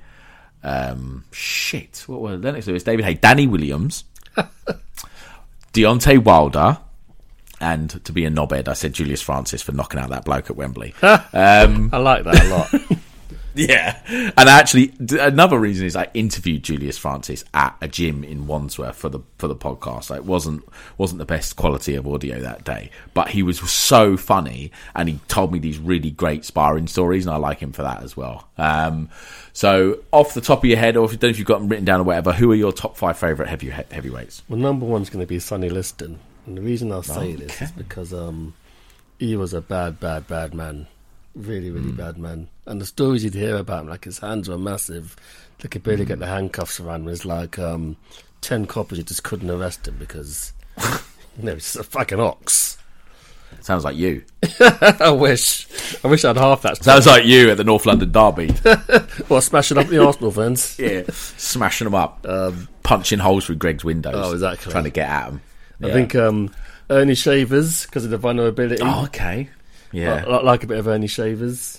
What were Lennox Lewis, David Haye, Danny Williams, Deontay Wilder. And to be a knobhead, I said Julius Francis for knocking out that bloke at Wembley. I like that a lot. Yeah. And actually, another reason is I interviewed Julius Francis at a gym in Wandsworth for the podcast. It wasn't the best quality of audio that day, but he was so funny and he told me these really great sparring stories, and I like him for that as well. So off the top of your head, or if you don't know if you've got them written down or whatever, who are your top 5 favourite heavyweights? Well, number 1's going to be Sonny Liston. And the reason I'll say this is because he was a bad man. Really, really bad man. And the stories you'd hear about him, like his hands were massive. They could barely get the handcuffs around him. It was like 10 coppers, you just couldn't arrest him because, you know, he's just a fucking ox. Sounds like you. I wish I'd half that. Sounds like you at the North London Derby. Well, smashing up the Arsenal fans. Yeah, smashing them up. Punching holes through Greg's windows. Oh, exactly. Trying to get at them. I think Ernie Shavers, because of the vulnerability. Oh, okay. Yeah. I like a bit of Ernie Shavers.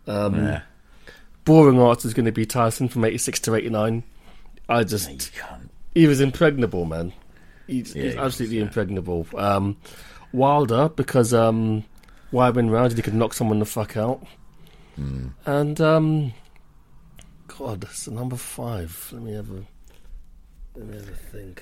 Boring Arts is going to be Tyson from 86 to 89. He was impregnable, man. He's absolutely impregnable. Wilder, because why win rounds, he could knock someone the fuck out. And, God, that's the number 5. Let me have a think.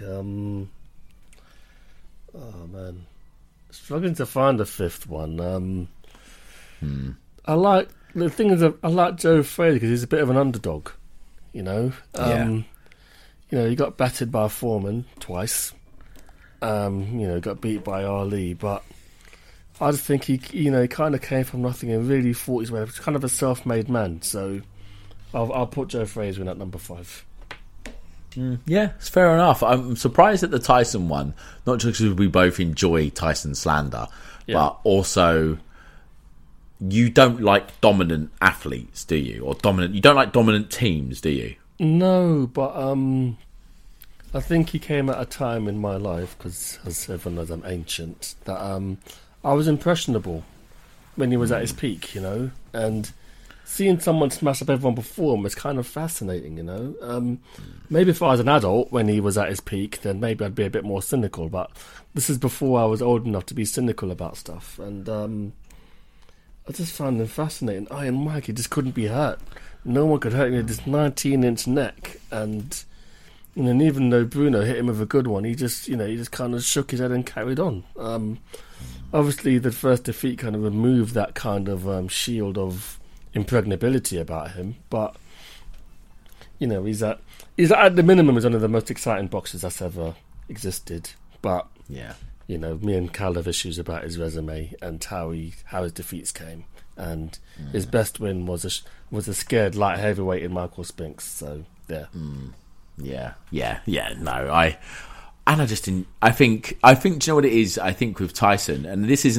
Oh man, struggling to find the 5th one. I like Joe Frazier because he's a bit of an underdog, you know. You know, he got battered by Foreman twice. You know, got beat by Ali, but I just think he kind of came from nothing and really fought his way. He was kind of a self-made man. So I'll put Joe Frazier in at number 5. Yeah, it's fair enough. I'm surprised at the Tyson one, not just because we both enjoy Tyson slander, but also you don't like dominant athletes, do you? Or you don't like dominant teams, do you? No, but I think he came at a time in my life, because as everyone knows I'm ancient, that I was impressionable when he was at his peak, you know, and seeing someone smash up everyone before him was kind of fascinating, you know. Maybe if I was an adult when he was at his peak, then maybe I'd be a bit more cynical. But this is before I was old enough to be cynical about stuff. And I just found him fascinating. Iron Mike, he just couldn't be hurt. No one could hurt him with this 19-inch neck. And even though Bruno hit him with a good one, he just kind of shook his head and carried on. Obviously, the first defeat kind of removed that kind of shield of impregnability about him, but you know, he's at the minimum is one of the most exciting boxers that's ever existed. But you know, me and Cal have issues about his resume and how his defeats came, and his best win was a scared light heavyweight in Michael Spinks. So no, And I just didn't. I think. Do you know what it is? I think with Tyson, and this isn't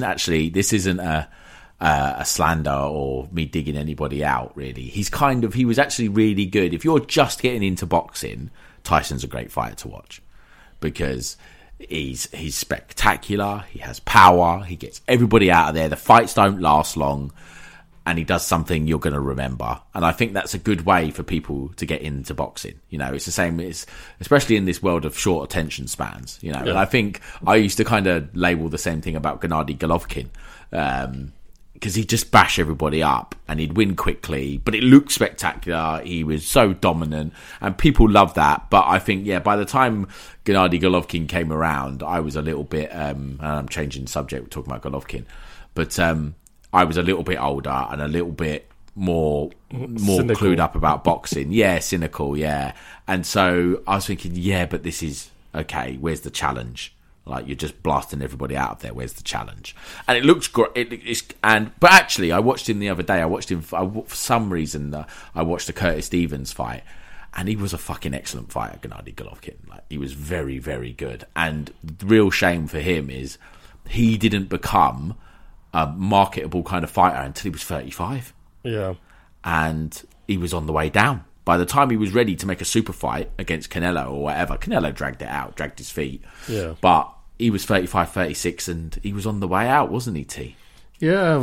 a slander or me digging anybody out. Really, he was actually really good. If you're just getting into boxing, Tyson's a great fighter to watch because he's spectacular. He has power. He gets everybody out of there. The fights don't last long. And he does something you're going to remember. And I think that's a good way for people to get into boxing. You know, it's the same, especially in this world of short attention spans, you know. Yeah. And I think I used to kind of label the same thing about Gennady Golovkin. Because he'd just bash everybody up and he'd win quickly. But it looked spectacular. He was so dominant. And people loved that. But I think, by the time Gennady Golovkin came around, I was a little bit... and I'm changing the subject, we're talking about Golovkin. But... I was a little bit older and a little bit more clued up about boxing. Yeah, cynical, yeah. And so I was thinking, but this is okay. Where's the challenge? Like, you're just blasting everybody out of there. Where's the challenge? And it looks great. But actually, I watched him the other day. For some reason, I watched the Curtis Stevens fight, and he was a fucking excellent fighter, Gennady Golovkin. Like, he was very, very good. And the real shame for him is he didn't become a marketable kind of fighter until he was 35. Yeah. And he was on the way down. By the time he was ready to make a super fight against Canelo or whatever, Canelo dragged his feet. Yeah. But he was 35, 36, and he was on the way out, wasn't he, T? Yeah,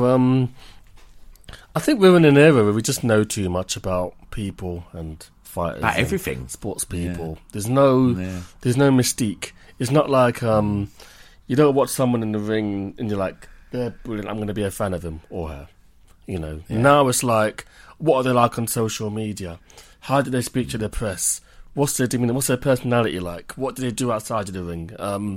I think we're in an era where we just know too much about people and fighters. About everything. Sports people. Yeah. There's no mystique. It's not like, you don't watch someone in the ring and you're like, they're brilliant, I'm going to be a fan of him or her. You know, now it's like, what are they like on social media? How do they speak to the press? What's their demeanour? What's their personality like? What do they do outside of the ring?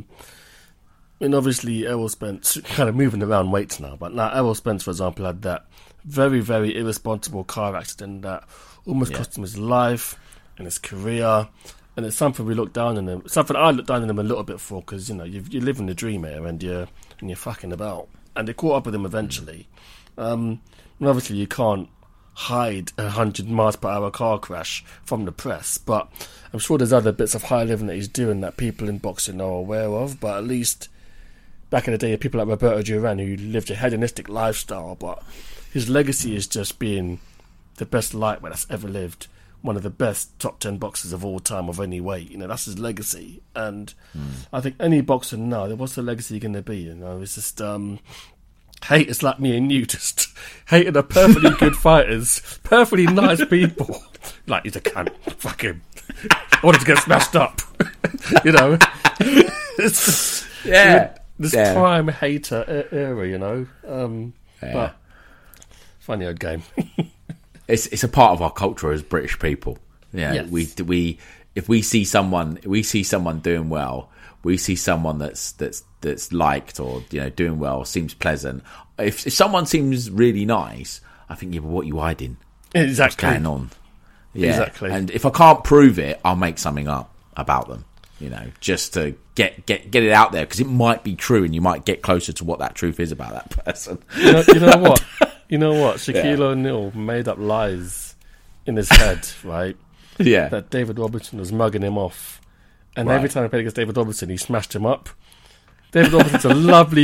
And obviously Errol Spence, kind of moving around weights now, but now Errol Spence, for example, had that very, very irresponsible car accident that almost cost him his life and his career. And it's something we look down on him. Something I look down on him a little bit for, because, you know, you're living the dream here and you're fucking about. And they caught up with him eventually. And obviously you can't hide a 100 miles per hour car crash from the press, but I'm sure there's other bits of high living that he's doing that people in boxing are aware of. But at least back in the day, people like Roberto Duran, who lived a hedonistic lifestyle, but his legacy is just being the best lightweight that's ever lived, one of the best top 10 boxers of all time of any weight. You know, that's his legacy. And I think any boxer now, what's the legacy going to be? You know, it's just hate is like me and you, just hating the perfectly good fighters, perfectly nice people. Like, he's a cunt. Fuck him. I wanted to get smashed up. You know? It's this prime hater era, you know? But funny old game. It's a part of our culture as British people. Yeah, yes. we if we see someone doing well, we see someone that's liked or, you know, doing well, seems pleasant. If someone seems really nice, I think, but what are you hiding? Exactly. What's going on? Yeah. Exactly. And if I can't prove it, I'll make something up about them. You know, just to get it out there, because it might be true, and you might get closer to what that truth is about that person. You know what? You know what? Shaquille O'Neal made up lies in his head, right? Yeah. That David Robertson was mugging him off. And every time I played against David Robertson, he smashed him up. David Robertson's a lovely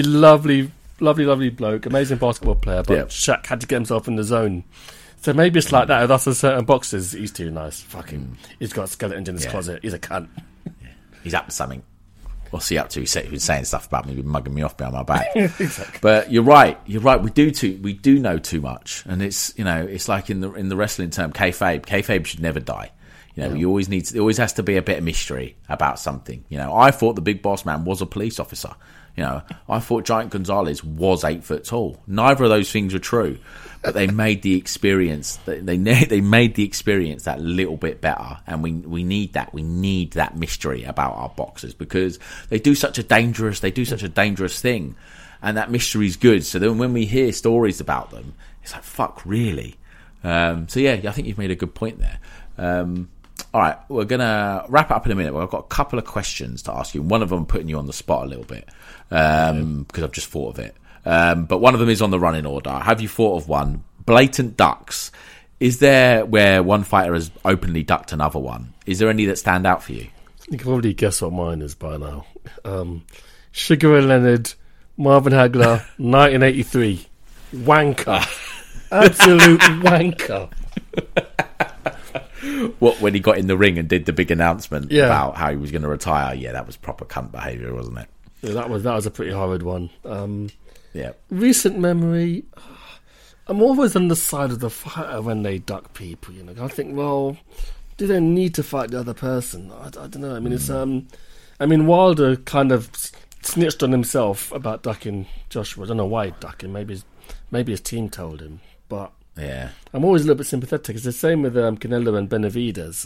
bloke, amazing basketball player, but Shaq had to get himself in the zone. So maybe it's like that with us as certain boxers. He's too nice. Fucking, he's got skeletons in his closet. He's a cunt. He's up to something. What's he up to? He's saying stuff about me, mugging me off behind my back. Exactly. But you're right. We do know too much, and it's, you know, it's like in the wrestling term, kayfabe. Kayfabe should never die. You know, there always has to be a bit of mystery about something. You know, I thought the Big Boss Man was a police officer. You know, I thought Giant Gonzalez was 8 foot tall. Neither of those things are true, but they made the experience. They made the experience that little bit better, and we need that. We need that mystery about our boxers, because they do such a dangerous thing, and that mystery is good. So then when we hear stories about them, it's like, fuck, really. So yeah, I think you've made a good point there. All right, we're going to wrap it up in a minute. Well, I've got a couple of questions to ask you. One of them putting you on the spot a little bit, because I've just thought of it. But one of them is on the running order. Have you thought of one? Blatant ducks. Is there where one fighter has openly ducked another one? Is there any that stand out for you? You can probably guess what mine is by now. Sugar Ray Leonard, Marvin Hagler, 1983. Wanker. Absolute wanker. What, when he got in the ring and did the big announcement about how he was going to retire? Yeah, that was proper cunt behaviour, wasn't it? Yeah, that was a pretty horrid one. Yeah. Recent memory, I'm always on the side of the fighter when they duck people. You know, I think, well, do they need to fight the other person? I don't know. I mean, it's Wilder kind of snitched on himself about ducking Joshua. I don't know why he'd duck him. Maybe his team told him, but. Yeah, I'm always a little bit sympathetic. It's the same with Canelo and Benavidez.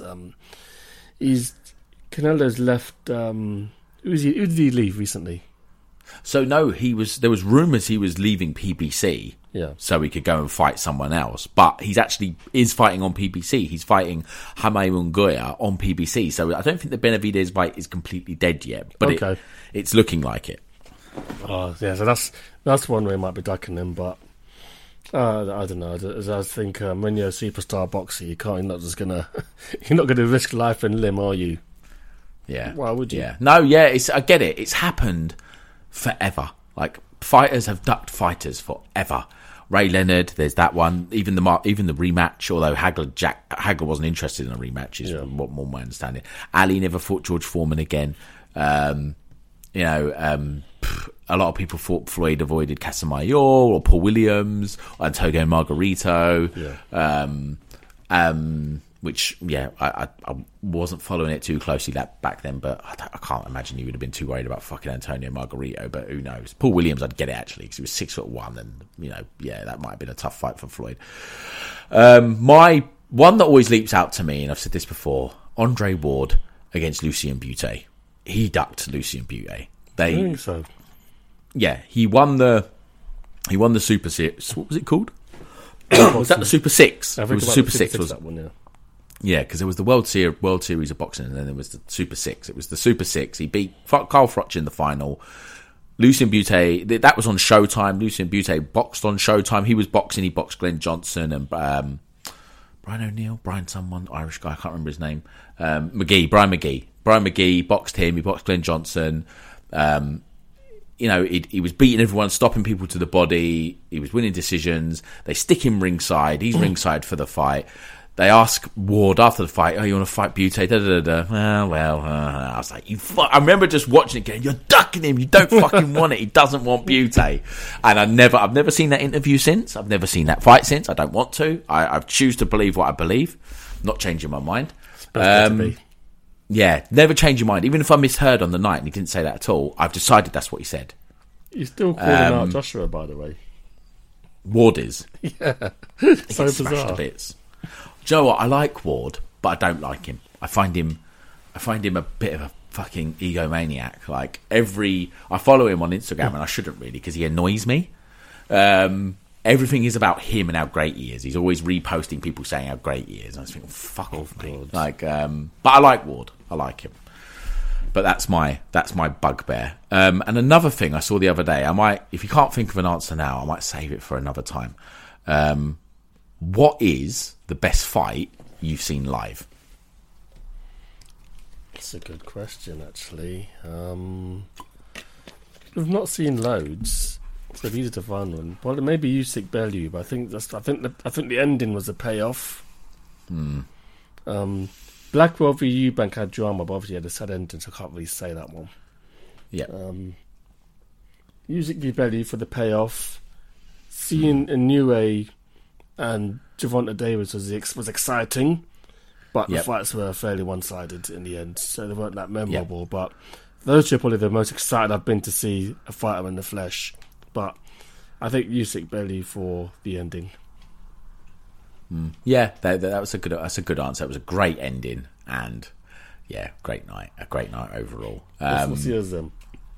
Canelo's left. Who did he leave recently? So no, there was rumours he was leaving PBC. Yeah. So he could go and fight someone else, but he's actually is fighting on PBC. He's fighting Jaime Munguia on PBC. So I don't think the Benavidez fight is completely dead yet, but it's looking like it. Oh yeah, so that's one way he might be ducking him, but. I don't know. I think when you're a superstar boxer, you're not going to risk life and limb, are you? Yeah. Why would you? Yeah. No. Yeah. I get it. It's happened forever. Like fighters have ducked fighters forever. Ray Leonard, there's that one. Even the rematch. Although Hagler wasn't interested in a rematch, is what more my understanding. Ali never fought George Foreman again. A lot of people thought Floyd avoided Casamayor or Paul Williams or Antonio Margarito. Which I wasn't following it too closely back then, but I can't imagine he would have been too worried about fucking Antonio Margarito. But who knows? Paul Williams, I'd get it actually because he was 6'1", and that might have been a tough fight for Floyd. My one that always leaps out to me, and I've said this before: Andre Ward against Lucien Butte. He ducked Lucien Butte. I think so. Yeah, he won the Super Six. What was it called? Was that the Super Six? It was the Super Six. Was that one? Yeah, because there was the World Series of Boxing, and then there was the Super Six. It was the Super Six. He beat Carl Froch in the final. Lucien Butte, that was on Showtime. Lucien Butte boxed on Showtime. He was boxing. He boxed Glenn Johnson and Brian O'Neill, someone, Irish guy, I can't remember his name. Brian McGee. Brian McGee boxed him. He boxed Glenn Johnson. He was beating everyone, stopping people to the body. He was winning decisions. They stick him ringside. He's ringside for the fight. They ask Ward after the fight, "Oh, you want to fight Butte?" I was like, I remember just watching it going, "You're ducking him. You don't fucking want it. He doesn't want Butte." And I've never seen that interview since. I've never seen that fight since. I don't want to. I choose to believe what I believe. Not changing my mind. Yeah, never change your mind. Even if I misheard on the night and he didn't say that at all, I've decided that's what he said. You're still calling out Joshua, by the way. Ward is. Yeah. So bizarre. To bits. Do you know what? I like Ward, but I don't like him. I find him a bit of a fucking egomaniac. Like I follow him on Instagram, and I shouldn't really because he annoys me. Everything is about him and how great he is. He's always reposting people saying how great he is. And I just think, fuck off, me. Like, but I like Ward. I like him. But that's my bugbear. And another thing I saw the other day, if you can't think of an answer now, I might save it for another time. What is the best fight you've seen live? That's a good question, actually. We've not seen loads, so it's easy to find one. Well, maybe Usyk Bellew, but I think the ending was a payoff. Blackwell v Eubank had drama, but obviously had a sad ending, so I can't really say that one. Yeah. Usyk v Bellew for the payoff. Seeing Inoue and Gervonta Davis was exciting, but the fights were fairly one-sided in the end, so they weren't that memorable. Yep. But those two are probably the most excited I've been to see a fighter in the flesh. But I think Usyk Bellew for the ending. Yeah, that was that's a good answer. It was a great ending, and a great night overall. What's yours then?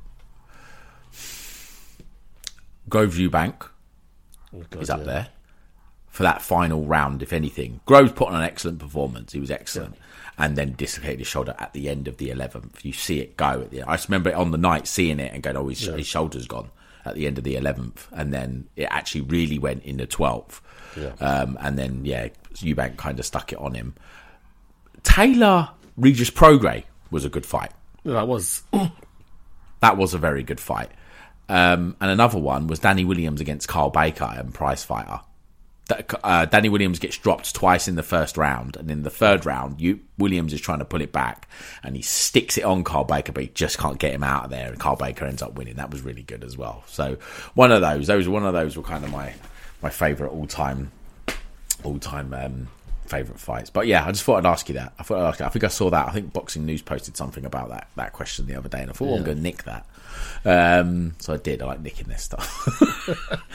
Groves Eubank is up there for that final round. If anything, Groves put on an excellent performance. He was excellent, and then dislocated his shoulder at the end of the 11th. You see it go at the end. I just remember it on the night, seeing it and going, "Oh, his shoulder's gone." At the end of the 11th, and then it actually really went in the 12th. And then Eubank kind of stuck it on him. Taylor Regis Prograis was a good fight. That was. That was a very good fight. And another one was Danny Williams against Carl Baker and Prize Fighter. Danny Williams gets dropped twice in the first round, and in the third round, Williams is trying to pull it back, and he sticks it on Carl Baker, but he just can't get him out of there, and Carl Baker ends up winning. That was really good as well. So one of those were kind of my favourite all-time favourite fights. But yeah, I just thought I'd ask you that. I think I saw that. I think Boxing News posted something about that question the other day, and I thought I'm going to nick that. So I did. I like nicking their stuff.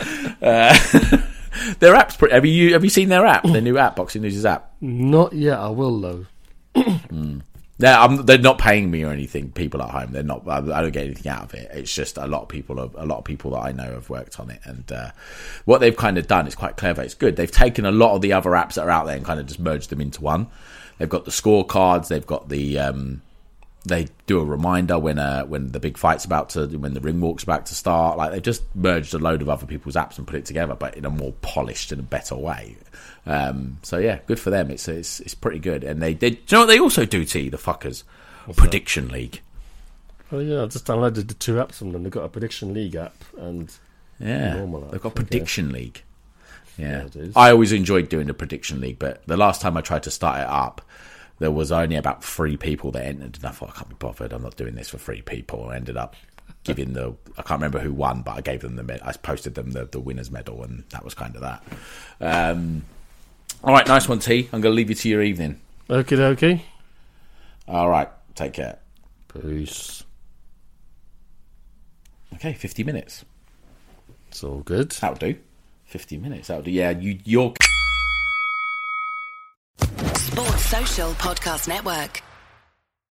Their app's pretty. Have you seen their app? Their new app, Boxing News' app. Not yet. I will though. They're not paying me or anything. People at home, they're not. I don't get anything out of it. It's just a lot of people that I know have worked on it, and what they've kind of done is quite clever. It's good. They've taken a lot of the other apps that are out there and kind of just merged them into one. They've got the scorecards. They've got the. They do a reminder when the big fight's when the ring walk's about to start. Like, they've just merged a load of other people's apps and put it together, but in a more polished and a better way. So yeah, good for them. It's pretty good. And they did. Do you know what they also do? The fuckers, What's Prediction that? League. Oh yeah, I just downloaded the 2 apps from them. They've got a Prediction League app and a normal app. They've got Prediction League. Yeah, I always enjoyed doing the Prediction League, but the last time I tried to start it up, there was only about 3 people that entered, and I thought, I can't be bothered. I'm not doing this for 3 people. I ended up giving I can't remember who won, but I gave them I posted them the winner's medal, and that was kind of that. All right, nice one, T. I'm going to leave you to your evening. Okie dokie. All right, take care. Peace. Okay, 50 minutes. It's all good. That'll do. 50 minutes. That'll do. Yeah, you're... Sports Social Podcast Network.